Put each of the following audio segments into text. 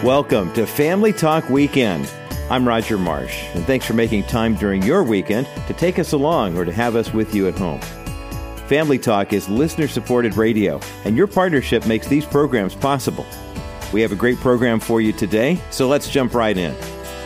Welcome to Family Talk Weekend. I'm Roger Marsh, and thanks for making time during your weekend to take us along or to have us with you at home. Family Talk is listener-supported radio, and your partnership makes these programs possible. We have a great program for you today, so let's jump right in.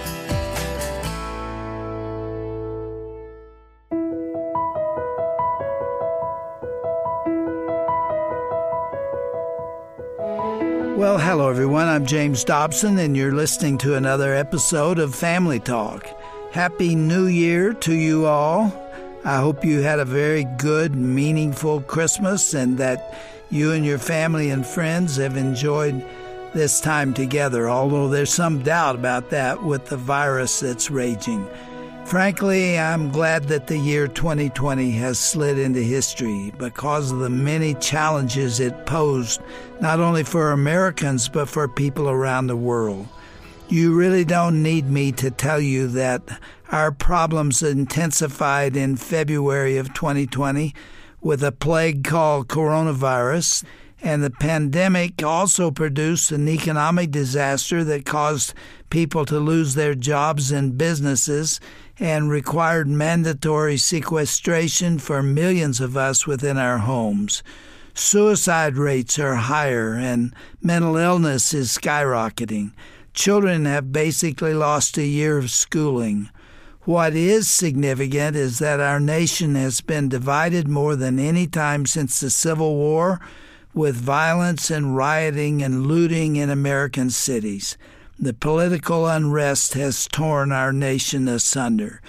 Well, hello everyone. I'm James Dobson, and you're listening to another episode of Family Talk. Happy New Year to you all. I hope you had a very good, meaningful Christmas and that you and your family and friends have enjoyed this time together, although there's some doubt about that with the virus that's raging. Frankly, I'm glad that the year 2020 has slid into history because of the many challenges it posed, not only for Americans, but for people around the world. You really don't need me to tell you that our problems intensified in February of 2020 with a plague called coronavirus, and the pandemic also produced an economic disaster that caused people to lose their jobs and businesses and required mandatory sequestration for millions of us within our homes. Suicide rates are higher and mental illness is skyrocketing. Children have basically lost a year of schooling. What is significant is that our nation has been divided more than any time since the Civil War, with violence and rioting and looting in American cities. The political unrest has torn our nation asunder.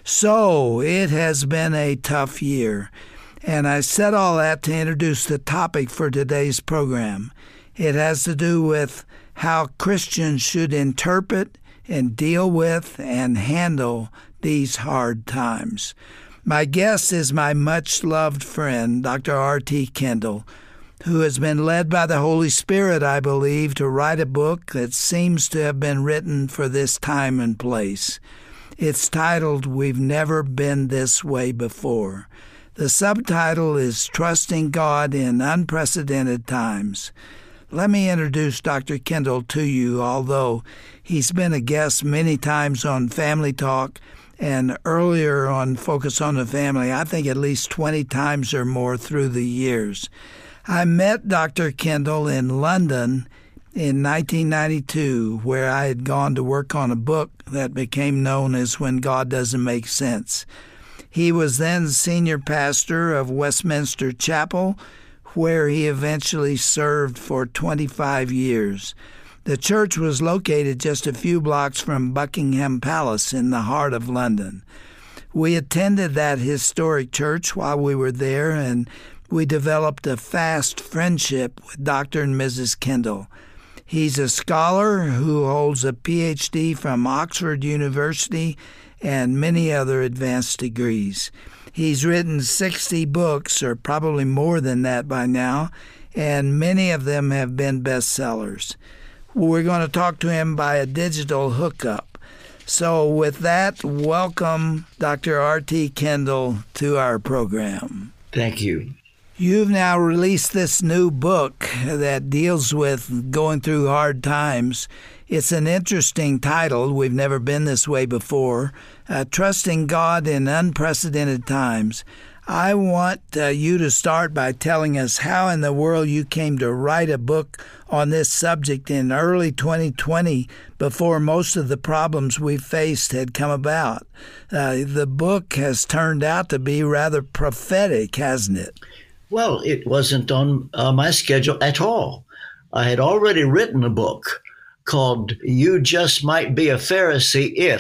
So it has been a tough year. And I said all that to introduce the topic for today's program. It has to do with how Christians should interpret and deal with and handle these hard times. My guest is my much-loved friend, Dr. R.T. Kendall, who has been led by the Holy Spirit, I believe, to write a book that seems to have been written for this time and place. It's titled, We've Never Been This Way Before. The subtitle is Trusting God in Unprecedented Times. Let me introduce Dr. Kendall to you, although he's been a guest many times on Family Talk and earlier on Focus on the Family, I think at least 20 times or more through the years. I met Dr. Kendall in London in 1992, where I had gone to work on a book that became known as When God Doesn't Make Sense. He was then senior pastor of Westminster Chapel, where he eventually served for 25 years. The church was located just a few blocks from Buckingham Palace in the heart of London. We attended that historic church while we were there, and we developed a fast friendship with Dr. and Mrs. Kendall. He's a scholar who holds a Ph.D. from Oxford University and many other advanced degrees. He's written 60 books, or probably more than that by now, and many of them have been bestsellers. We're going to talk to him by a digital hookup. So with that, welcome Dr. R.T. Kendall to our program. Thank you. You've now released this new book that deals with going through hard times. It's an interesting title. We've never been this way before. Trusting God in Unprecedented Times. I want you to start by telling us how in the world you came to write a book on this subject in early 2020 before most of the problems we faced had come about. The book has turned out to be rather prophetic, hasn't it? Well, it wasn't on my schedule at all. I had already written a book called You Just Might Be a Pharisee If ...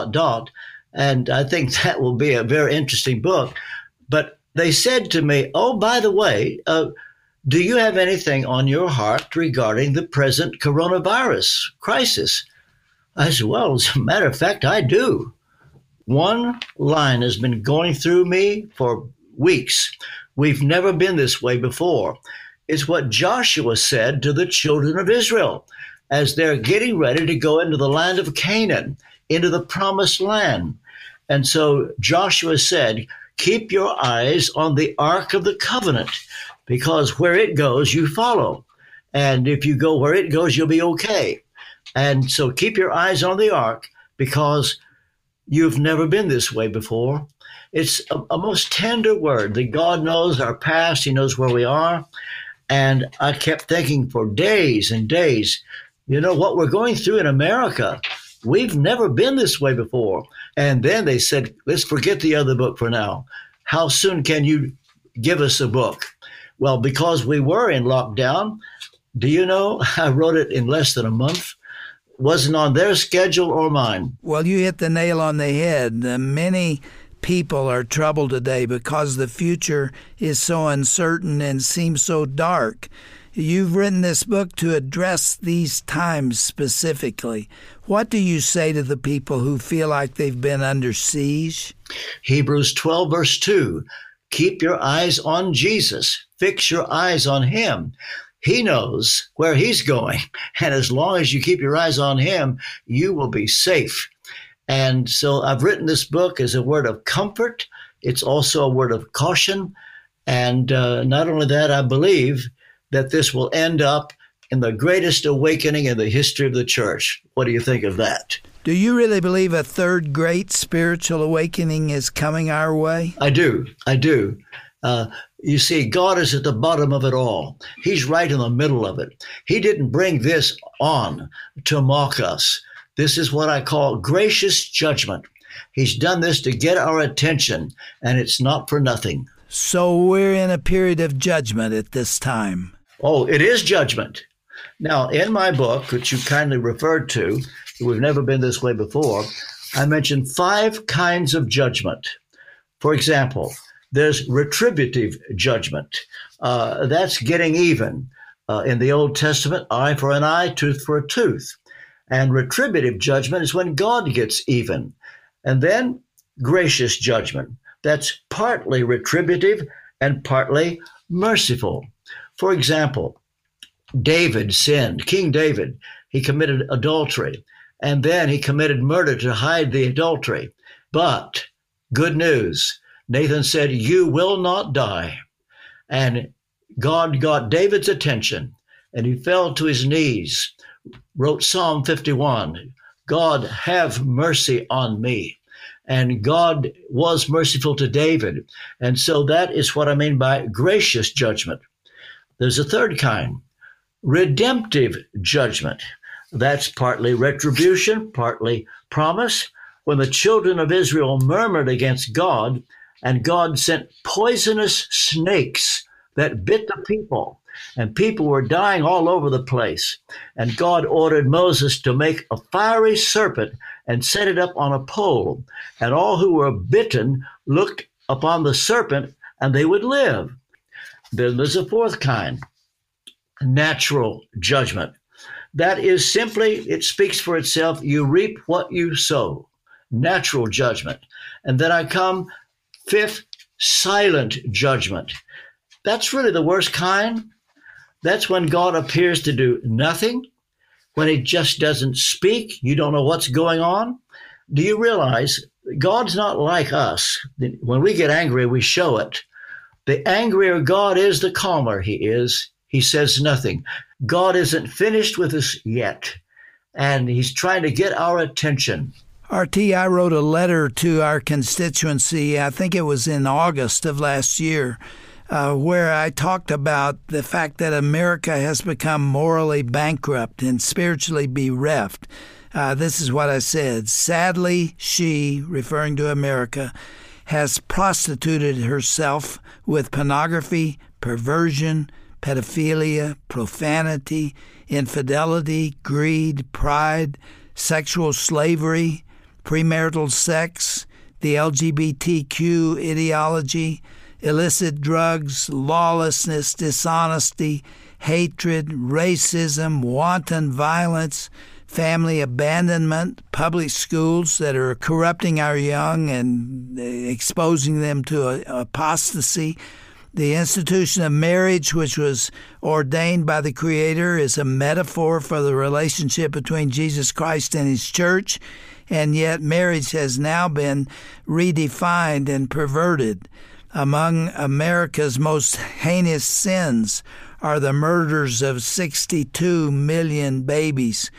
And I think that will be a very interesting book. But they said to me, oh, by the way, do you have anything on your heart regarding the present coronavirus crisis? I said, well, as a matter of fact, I do. One line has been going through me for weeks. We've never been this way before. It's what Joshua said to the children of Israel as they're getting ready to go into the land of Canaan, into the promised land. And so Joshua said, keep your eyes on the Ark of the Covenant, because where it goes, you follow. And if you go where it goes, you'll be okay. And so keep your eyes on the ark, because you've never been this way before. It's a most tender word that God knows our past. He knows where we are. And I kept thinking for days and days, what we're going through in America, we've never been this way before. And then they said, let's forget the other book for now. How soon can you give us a book? Well, because we were in lockdown, do you know, I wrote it in less than a month. Wasn't on their schedule or mine. Well, you hit the nail on the head. Many people are troubled today because the future is so uncertain and seems so dark. You've written this book to address these times specifically. What do you say to the people who feel like they've been under siege? Hebrews 12, verse 2. Keep your eyes on Jesus. Fix your eyes on him. He knows where he's going. And as long as you keep your eyes on him, you will be safe. And so I've written this book as a word of comfort. It's also a word of caution. And not only that, I believe that this will end up in the greatest awakening in the history of the church. What do you think of that? Do you really believe a third great spiritual awakening is coming our way? I do. You see, God is at the bottom of it all. He's right in the middle of it. He didn't bring this on to mock us. This is what I call gracious judgment. He's done this to get our attention, and it's not for nothing. So we're in a period of judgment at this time. Oh, it is judgment. Now, in my book, which you kindly referred to, we've never been this way before, I mentioned 5 kinds of judgment. For example, there's retributive judgment. That's getting even. In the Old Testament, eye for an eye, tooth for a tooth. And retributive judgment is when God gets even. And then gracious judgment. That's partly retributive and partly merciful. For example, David sinned. King David, he committed adultery. And then he committed murder to hide the adultery. But good news, Nathan said, you will not die. And God got David's attention, and he fell to his knees, wrote Psalm 51, God, have mercy on me. And God was merciful to David. And so that is what I mean by gracious judgment. There's a third kind, redemptive judgment. That's partly retribution, partly promise. When the children of Israel murmured against God, and God sent poisonous snakes that bit the people, and people were dying all over the place. And God ordered Moses to make a fiery serpent and set it up on a pole. And all who were bitten looked upon the serpent, and they would live. Then there's a fourth kind, natural judgment. That is simply, it speaks for itself. You reap what you sow. Natural judgment. And then I come, fifth, silent judgment. That's really the worst kind. That's when God appears to do nothing, when he just doesn't speak. You don't know what's going on. Do you realize God's not like us? When we get angry, we show it. The angrier God is, the calmer he is. He says nothing. God isn't finished with us yet, and he's trying to get our attention. R.T., I wrote a letter to our constituency, I think it was in August of last year, where I talked about the fact that America has become morally bankrupt and spiritually bereft. This is what I said. Sadly, she, referring to America, has prostituted herself with pornography, perversion, pedophilia, profanity, infidelity, greed, pride, sexual slavery, premarital sex, the LGBTQ ideology, illicit drugs, lawlessness, dishonesty, hatred, racism, wanton violence, family abandonment, public schools that are corrupting our young and exposing them to apostasy. The institution of marriage, which was ordained by the Creator, is a metaphor for the relationship between Jesus Christ and his church, and yet marriage has now been redefined and perverted. Among America's most heinous sins are the murders of 62 million babies,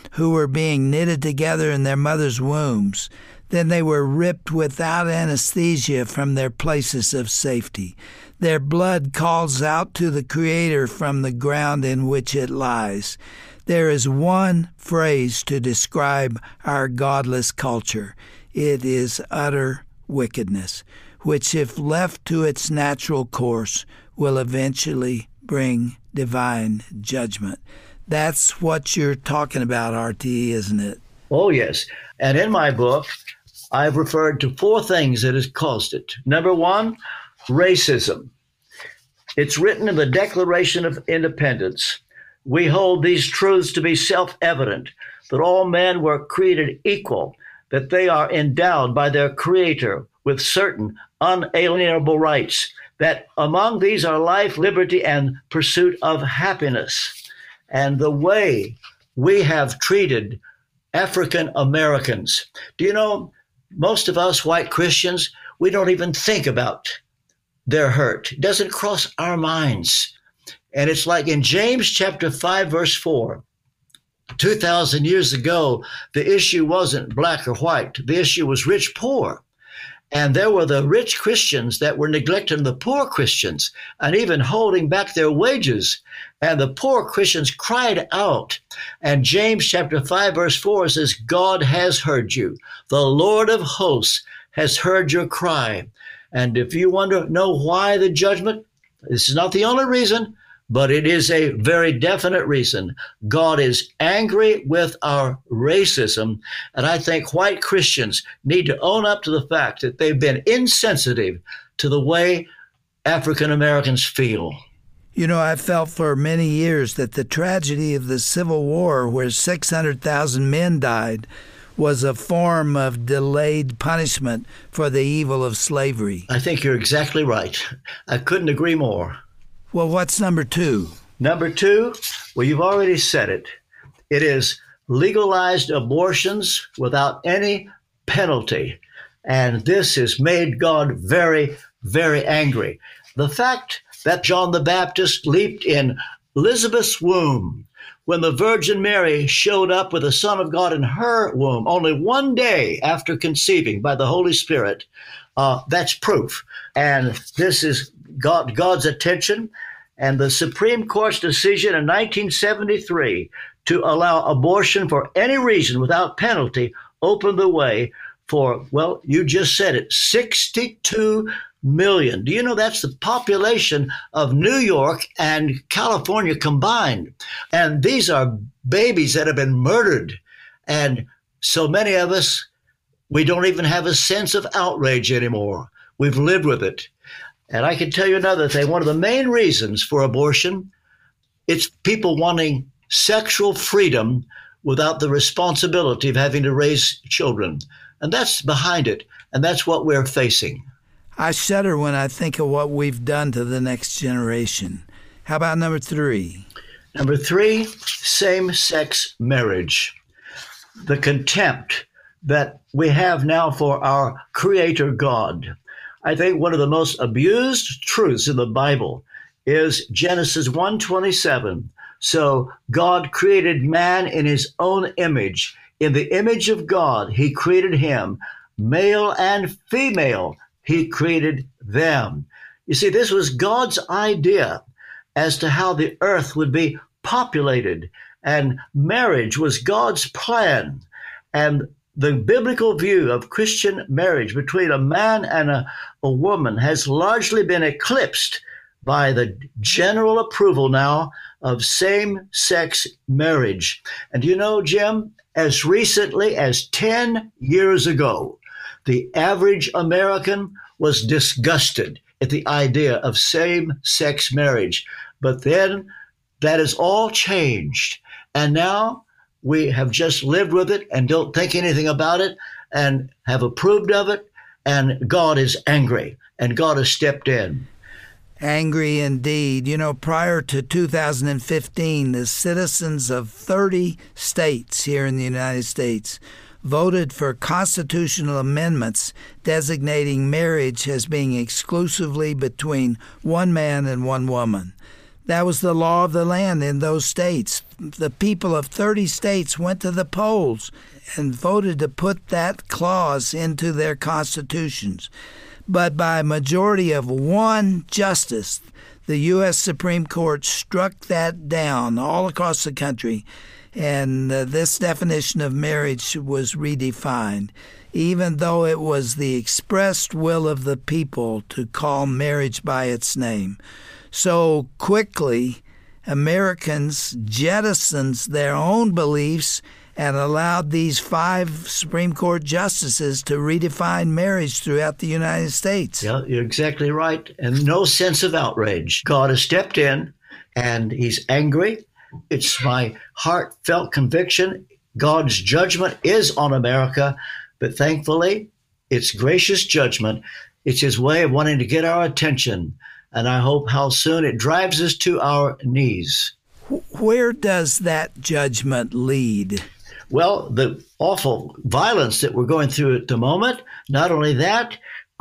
who were being knitted together in their mother's wombs. Then they were ripped without anesthesia from their places of safety. Their blood calls out to the Creator from the ground in which it lies. There is one phrase to describe our godless culture. It is utter wickedness, which, if left to its natural course, will eventually bring divine judgment. That's what you're talking about, RT, isn't it? Oh, yes. And in my book, I've referred to 4 things that has caused it. Number 1, racism. It's written in the Declaration of Independence. We hold these truths to be self-evident, that all men were created equal, that they are endowed by their Creator with certain unalienable rights, that among these are life, liberty, and pursuit of happiness. And the way we have treated African Americans. Do you know, most of us white Christians, we don't even think about their hurt. It doesn't cross our minds. And it's like in James chapter 5, verse 4, 2,000 years ago, the issue wasn't black or white. The issue was rich, poor. And there were the rich Christians that were neglecting the poor Christians and even holding back their wages. And the poor Christians cried out. And James chapter 5, verse 4 says, God has heard you. The Lord of hosts has heard your cry. And if you know why the judgment, this is not the only reason, but it is a very definite reason. God is angry with our racism, and I think white Christians need to own up to the fact that they've been insensitive to the way African Americans feel. You know, I felt for many years that the tragedy of the Civil War, where 600,000 men died, was a form of delayed punishment for the evil of slavery. I think you're exactly right. I couldn't agree more. Well, what's number 2? Number 2, well, you've already said it. It is legalized abortions without any penalty. And this has made God very, very angry. The fact that John the Baptist leaped in Elizabeth's womb when the Virgin Mary showed up with the Son of God in her womb only one day after conceiving by the Holy Spirit, that's proof. And this is God's attention. And the Supreme Court's decision in 1973 to allow abortion for any reason without penalty opened the way for, well, you just said it, 62 million. Do you know that's the population of New York and California combined? And these are babies that have been murdered. And so many of us, we don't even have a sense of outrage anymore. We've lived with it. And I can tell you another thing. One of the main reasons for abortion, it's people wanting sexual freedom without the responsibility of having to raise children. And that's behind it. And that's what we're facing. I shudder when I think of what we've done to the next generation. How about number 3? Number 3, same-sex marriage. The contempt that we have now for our Creator God. I think one of the most abused truths in the Bible is Genesis 1:27. So God created man in his own image. In the image of God, he created him. Male and female, he created them. You see, this was God's idea as to how the earth would be populated. And marriage was God's plan. And the biblical view of Christian marriage between a man and a woman has largely been eclipsed by the general approval now of same-sex marriage. And you know, Jim, as recently as 10 years ago, the average American was disgusted at the idea of same-sex marriage. But then that has all changed. And now we have just lived with it and don't think anything about it and have approved of it. And God is angry, and God has stepped in. Angry indeed. You know, prior to 2015, the citizens of 30 states here in the United States voted for constitutional amendments designating marriage as being exclusively between one man and one woman. That was the law of the land in those states. The people of 30 states went to the polls and voted to put that clause into their constitutions. But by a majority of one justice, the U.S. Supreme Court struck that down all across the country, and this definition of marriage was redefined, even though it was the expressed will of the people to call marriage by its name. So quickly, Americans jettisoned their own beliefs and allowed these 5 Supreme Court justices to redefine marriage throughout the United States. Yeah, you're exactly right. And no sense of outrage. God has stepped in, and he's angry. It's my heartfelt conviction. God's judgment is on America, but thankfully, it's gracious judgment. It's his way of wanting to get our attention. And I hope how soon it drives us to our knees. Where does that judgment lead? Well, the awful violence that we're going through at the moment, not only that,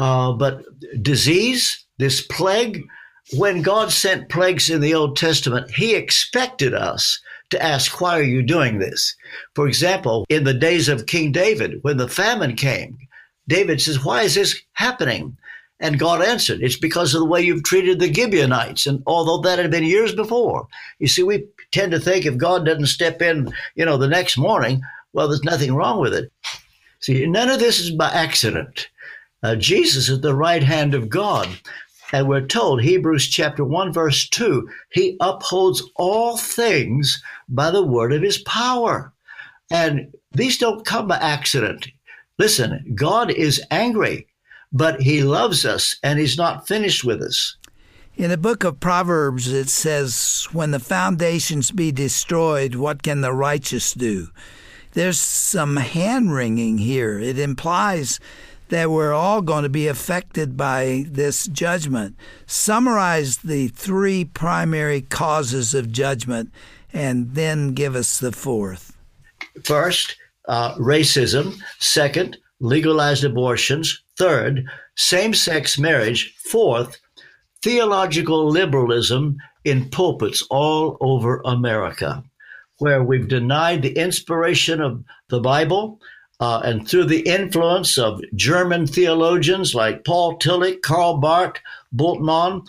but disease, this plague. When God sent plagues in the Old Testament, he expected us to ask, why are you doing this? For example, in the days of King David, when the famine came, David says, why is this happening? And God answered, it's because of the way you've treated the Gibeonites. And although that had been years before, you see, we tend to think if God doesn't step in, the next morning, well, there's nothing wrong with it. See, none of this is by accident. Jesus is the right hand of God. And we're told, Hebrews chapter 1, verse 2, he upholds all things by the word of his power. And these don't come by accident. Listen, God is angry, but he loves us, and he's not finished with us. In the book of Proverbs, it says, when the foundations be destroyed, what can the righteous do? There's some hand-wringing here. It implies that we're all going to be affected by this judgment. Summarize the 3 primary causes of judgment, and then give us the 4th. First, racism. Second, legalized abortions. Third, same-sex marriage. Fourth, theological liberalism in pulpits all over America, where we've denied the inspiration of the Bible, and through the influence of German theologians like Paul Tillich, Karl Barth, Bultmann,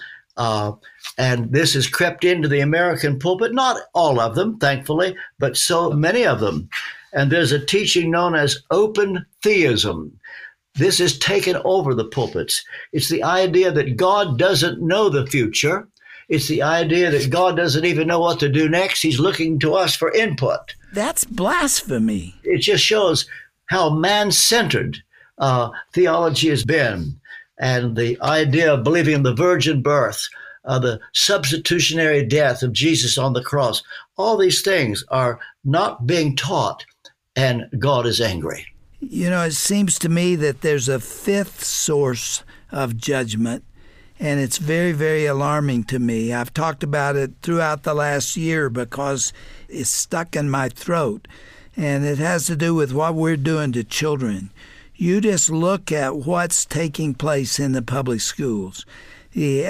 and this has crept into the American pulpit. Not all of them, thankfully, but so many of them. And there's a teaching known as open theism. This has taken over the pulpits. It's the idea that God doesn't know the future. It's the idea that God doesn't even know what to do next. He's looking to us for input. That's blasphemy. It just shows how man-centered theology has been. And the idea of believing in the virgin birth, the substitutionary death of Jesus on the cross, all these things are not being taught, and God is angry. It seems to me that there's a 5th source of judgment, and it's very, very alarming to me. I've talked about it throughout the last year because it's stuck in my throat, and it has to do with what we're doing to children. You just look at what's taking place in the public schools. The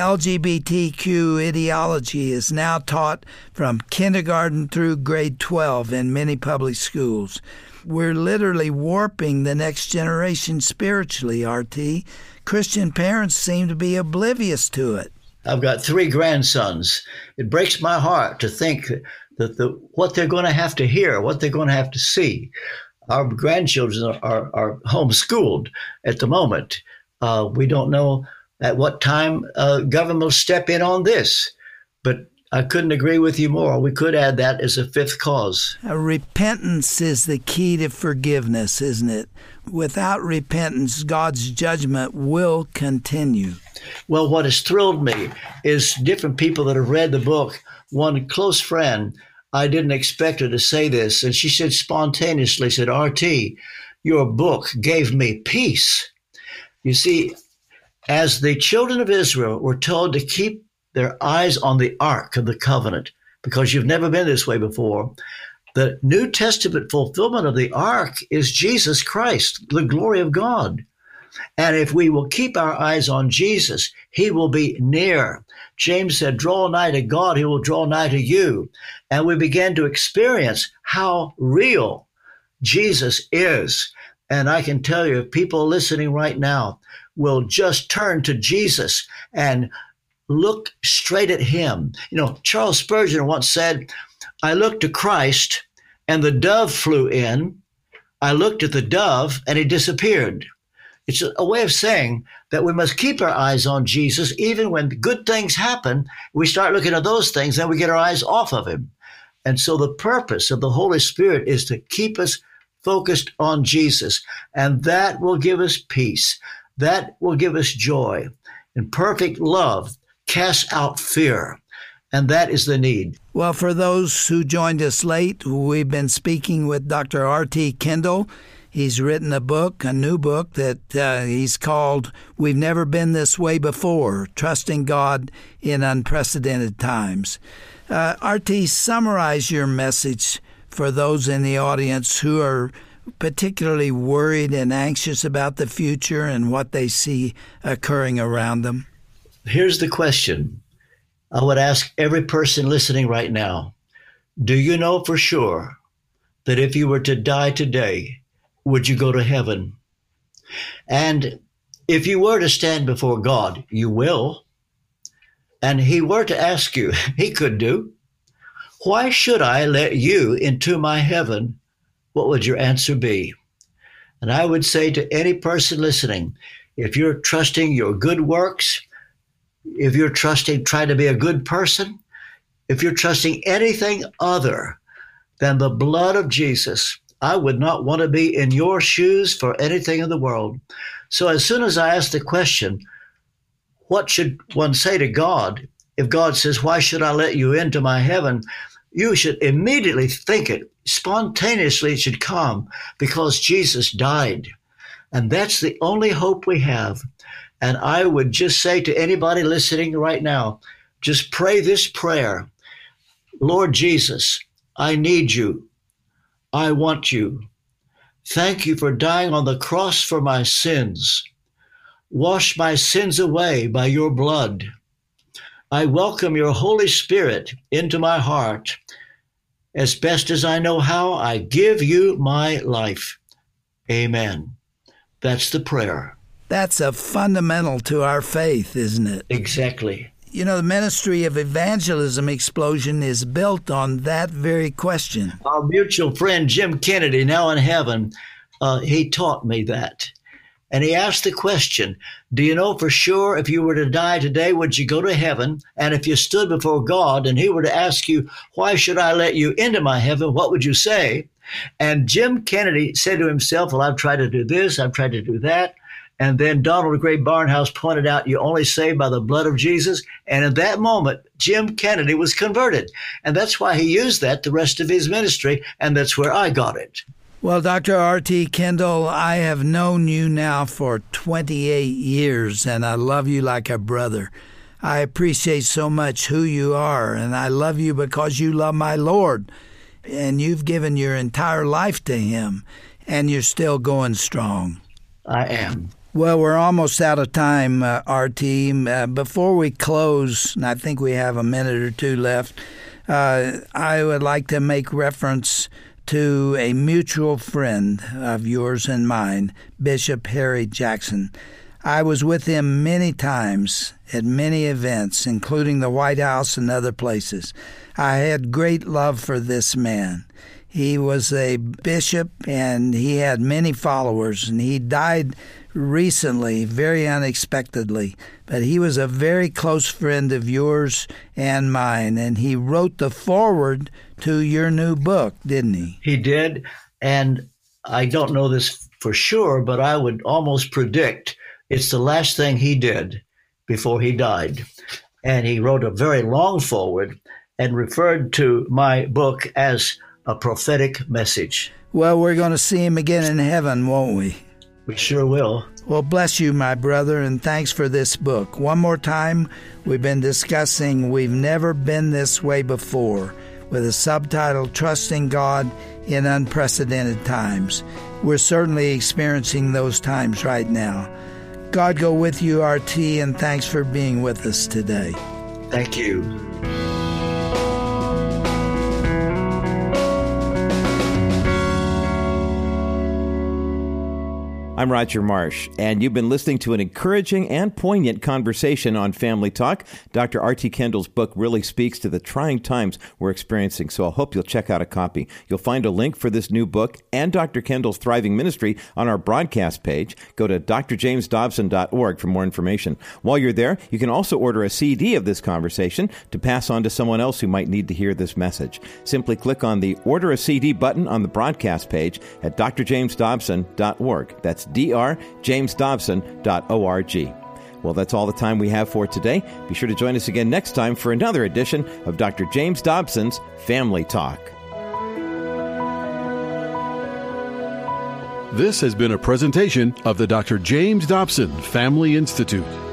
LGBTQ ideology is now taught from kindergarten through grade 12 in many public schools. We're literally warping the next generation spiritually, RT. Christian parents seem to be oblivious to it. I've got 3 grandsons. It breaks my heart to think that what they're going to have to hear, what they're going to have to see. Our grandchildren are homeschooled at the moment. We don't know at what time government will step in on this, but I couldn't agree with you more. We could add that as a 5th cause. Repentance is the key to forgiveness, isn't it? Without repentance, God's judgment will continue. Well, what has thrilled me is different people that have read the book. One close friend, I didn't expect her to say this, and she said spontaneously, RT, your book gave me peace. You see, as the children of Israel were told to keep their eyes on the Ark of the Covenant, because you've never been this way before, the New Testament fulfillment of the Ark is Jesus Christ, the glory of God. And if we will keep our eyes on Jesus, he will be near. James said, draw nigh to God, he will draw nigh to you. And we began to experience how real Jesus is. And I can tell you, if people listening right now will just turn to Jesus and look straight at him. You know, Charles Spurgeon once said, I looked to Christ and the dove flew in. I looked at the dove and he disappeared. It's a way of saying that we must keep our eyes on Jesus. Even when good things happen, we start looking at those things, then we get our eyes off of him. And so the purpose of the Holy Spirit is to keep us focused on Jesus. And that will give us peace. That will give us joy. And perfect love casts out fear. And that is the need. Well, for those who joined us late, we've been speaking with Dr. R.T. Kendall. He's written a book, a new book that he's called We've Never Been This Way Before, Trusting God in Unprecedented Times. R.T., summarize your message for those in the audience who are particularly worried and anxious about the future and what they see occurring around them. Here's the question I would ask every person listening right now. Do you know for sure that if you were to die today, would you go to heaven? And if you were to stand before God, you will, and he were to ask you, he could do, why should I let you into my heaven? What would your answer be? And I would say to any person listening, if you're trusting your good works, if you're trusting trying to be a good person, if you're trusting anything other than the blood of Jesus, I would not want to be in your shoes for anything in the world. So as soon as I ask the question, what should one say to God? If God says, why should I let you into my heaven? You should immediately think it. Spontaneously it should come because Jesus died. And that's the only hope we have. And I would just say to anybody listening right now, just pray this prayer. Lord Jesus, I need you. I want you. Thank you for dying on the cross for my sins. Wash my sins away by your blood. I welcome your Holy Spirit into my heart. As best as I know how, I give you my life. Amen. That's the prayer. That's a fundamental to our faith, isn't it? Exactly. You know, the ministry of evangelism explosion is built on that very question. Our mutual friend, Jim Kennedy, now in heaven, he taught me that. And he asked the question, do you know for sure if you were to die today, would you go to heaven? And if you stood before God and he were to ask you, why should I let you into my heaven? What would you say? And Jim Kennedy said to himself, well, I've tried to do this, I've tried to do that. And then Donald Gray Barnhouse pointed out, you only saved by the blood of Jesus. And in that moment, Jim Kennedy was converted. And that's why he used that the rest of his ministry. And that's where I got it. Well, Dr. R.T. Kendall, I have known you now for 28 years, and I love you like a brother. I appreciate so much who you are, and I love you because you love my Lord. And you've given your entire life to him, and you're still going strong. I am. Well, we're almost out of time, R.T. Before we close, and I think we have a minute or two left, I would like to make reference to a mutual friend of yours and mine, Bishop Harry Jackson. I was with him many times at many events, including the White House and other places. I had great love for this man. He was a bishop, and he had many followers, and he died recently, very unexpectedly. But he was a very close friend of yours and mine, and he wrote the foreword to your new book, didn't he? He did, and I don't know this for sure, but I would almost predict it's the last thing he did before he died. And he wrote a very long foreword and referred to my book as a prophetic message. Well, we're going to see him again in heaven, won't we? We sure will. Well, bless you, my brother, and thanks for this book. One more time, we've been discussing We've Never Been This Way Before. with a subtitle, Trusting God in Unprecedented Times. We're certainly experiencing those times right now. God go with you, RT, and thanks for being with us today. Thank you. I'm Roger Marsh, and you've been listening to an encouraging and poignant conversation on Family Talk. Dr. R.T. Kendall's book really speaks to the trying times we're experiencing, so I hope you'll check out a copy. You'll find a link for this new book and Dr. Kendall's Thriving Ministry on our broadcast page. Go to drjamesdobson.org for more information. While you're there, you can also order a CD of this conversation to pass on to someone else who might need to hear this message. Simply click on the Order a CD button on the broadcast page at drjamesdobson.org. That's drjamesdobson.org. Well, that's all the time we have for today. Be sure to join us again next time for another edition of Dr. James Dobson's Family Talk. This has been a presentation of the Dr. James Dobson Family Institute.